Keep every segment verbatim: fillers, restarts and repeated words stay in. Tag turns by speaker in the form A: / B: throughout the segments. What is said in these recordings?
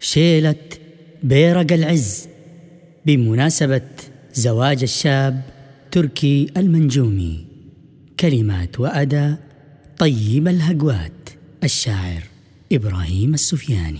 A: شيلة بيرق العز بمناسبة زواج الشاب تركي المنجومي. كلمات وأداء طيب الهقوات، الشاعر إبراهيم السفياني.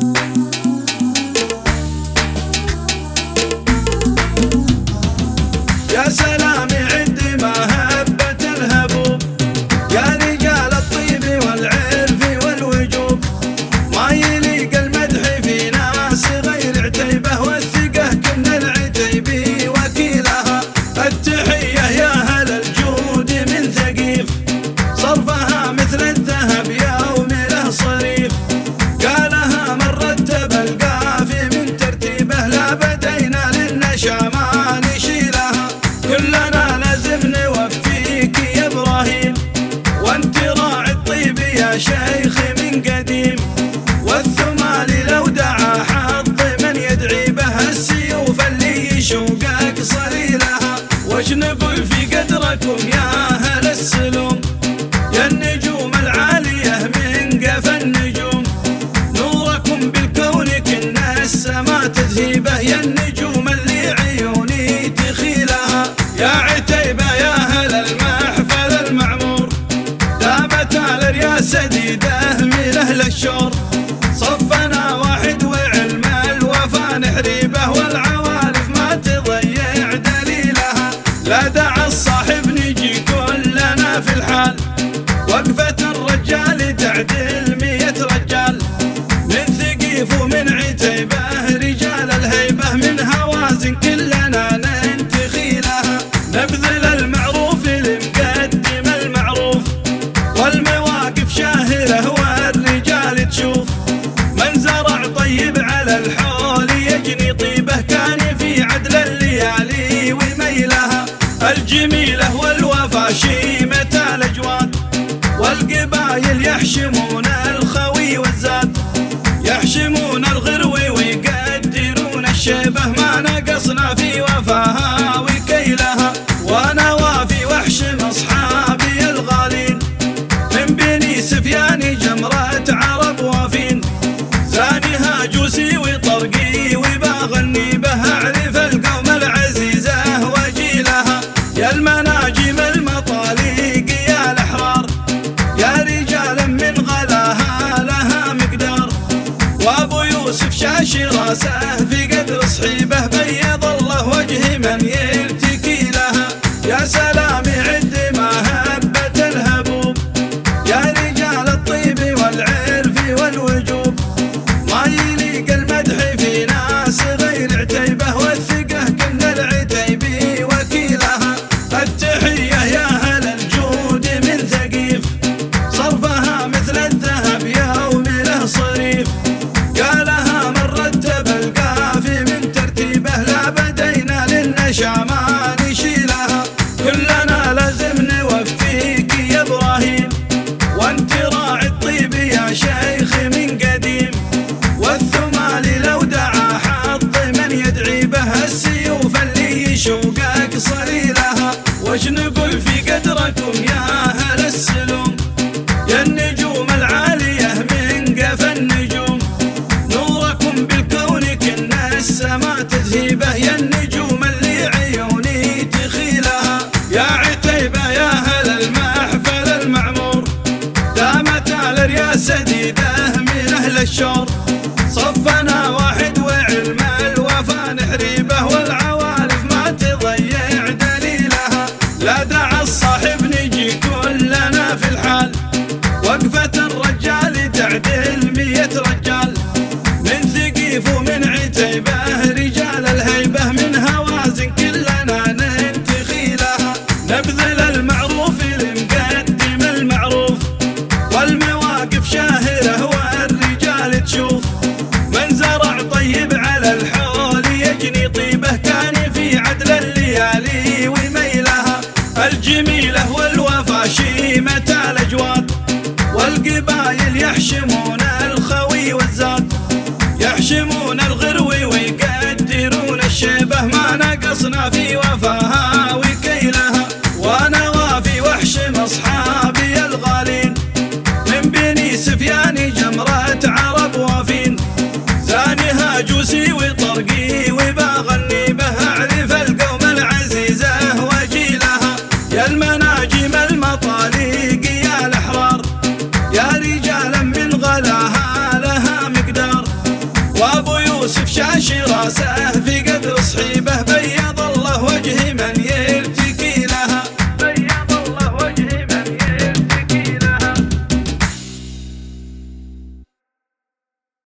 B: يا سلام عندي ما هبت الهبوب، يا رجال الطيب والعرف والوجوب، ما يليق المدح في ناس غير عتيبه، والثقة كنا العتيبي وكيلها. التحية يا هل الجود من ثقيف، صرفها مثل الذهب يوم له صريف، قالها من رتب القافي من ترتيبه، لا بدينا للنشا ما نشيلها. كلنا لازم نوفيك يا إبراهيم، وانت راعي الطيب يا شيخ من قديم، والثمال لو دعا حظ من يدعي به، السيوف اللي يشوقك صليلها. وش نقول في قدركم يا أهل السلوم، يا النجوم العالية من قفا النجوم، نوركم بالكون كنا السما تذهيبه، يا النجوم اللي عيوني تخيلها. يا عتيبة يا أهل المحفل المعمور، دامت الرياسة ديده من أهل الشور، صفنا واحد وعلم الوفا نحريبه، والعوارف ما تضيع دليلها. لا دع الصاحب نجي كلنا في الحال، وقفة الرجال تعدل مية رجال، من ثقيف ومن عتيبة رجال الهيبة، من هوازن كلنا ننتخي لها. نبذل المعروف لمقدم المعروف، والمواقف شاهرة والرجال تشوف، من زرع طيب على الحول يجني طيبه، كان في عدل الليالي وميلها. الجميلة والوفا شيمة الأجواد، والقبايل يحشمون الخوي والزاد، يحشمون الغروي ويقدرون الشيبة، ما نقصنا في وفاها وكيلها. وانا وافي واحشم اصحابي الغالين، من بني سفياني جمرة عرب وافين، زاني جوسي وطرقي وباغ النيبه، اعرف القوم العزيزة وجيلها. يا المناجم المطاليق يا الأحرار، يا رجال من غلاها لها مقدار، وابو يوسف شاش راسه في قدر صحيبه، بيض الله وجه من يرتكي لها. يا سلام عندي ما هبت الهبوب، يا رجال الطيب والعرف والوجوب، ما يليق المدح في ناس غير عتيبه، والثقة كنا العتيبي وكيلها. التحية يا هل الجود من ثقيف، صرفها مثل الذهب يوم له صريف، قالها من رتب القافي من ترتيبه، لا بدينا للنشا ما نشيلها. كلنا لازم نوفيك يا إبراهيم، وانت راعي الطيب يا شيخ من قديم، والثمال لو دعا حظ من يدعي به، السيوف اللي يشوقك صليلها. وش نقول في قدركم يا أهل السلوم، يا النجوم العالية من قفا النجوم، نوركم بالكون كنا السما تذهيبه، يا النجوم اللي عيوني تخيلها. يا عتيبة يا أهل المحفل المعمور، دامت الرياسة ديده من أهل الشور، صفنا واحد وعلم الوفا نحريبه، والعوارف ما تضيع دليلها. لا دع الصاحب نجي كلنا في الحال، وقفة الرجال تعدل مية رجال، من ثقيف ومن عتيبة رجال الهيبة، من هوازن كلنا ننتخي لها. نبذل المعروف لمقدم المعروف، والمواقف شاهرة والرجال تشوف، من زرع طيب على الحول يجني طيبه، كان في عدل الليالي وميلها. الجميلة والوفا شيمة الأجواد، والقبايل يحشمون الخوي والزاد، يحشمون الغروي ويقدرون الشيبه، ما نقصنا في وفاها وكيلها. وانا وافي واحشم اصحابي الغالين، من بني سفياني جمرة عرب وافين، زاني ناجوسي وطرقي وبغني به أعرف القوم العزيزة وجيلها. يا المناجم المطاليق يا الأحرار يا رجالا من غلاها لها مقدار، وأبو يوسف شاش راسه